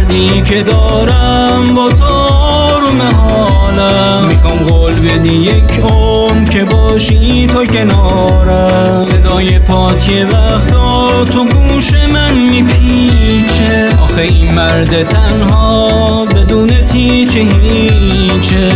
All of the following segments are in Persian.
دردی که دارم با تو آروم حالم. میخوام قول بدی یک عمر که باشی تو کنارم. صدای پات یه وقتا تو گوش من میپیچه، آخه این مرد تنها بدون تیچه هیچه.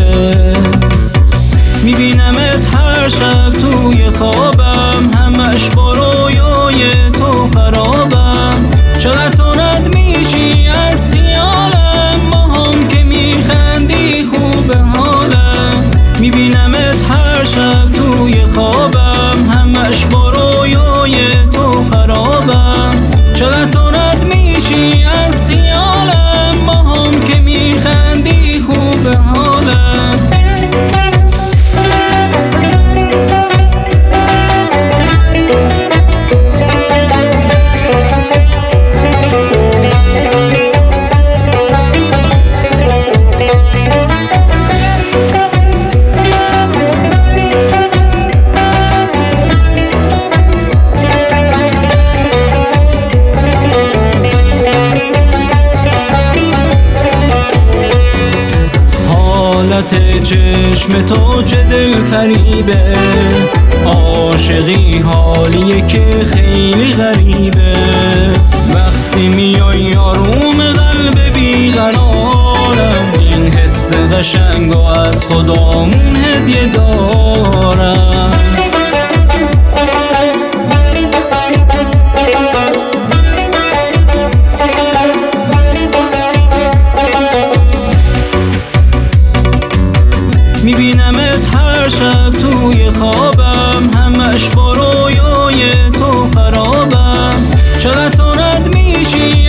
میبینمت هر شب توی خوابم، همش با رویای تو خرابم. چقدر تو رد میشی از خیالم، ماهم که میخندی خوب حالم. میبینمت هر شب توی خوابم، همش با رویای تو خرابم. چقدر تو رد میشی از خیالم، ماهم که میخندی خوب حالم. چشم تو چه دل فریبه، عاشقی حالیه که خیلی غریبه. وقتی میای آروم قلب بیقرارم، این حس قشنگو از خدامون هدیه دارم. میبینمت هر شب توی خوابم، همش با رویای تو خرابم. چقدر تو رد میشی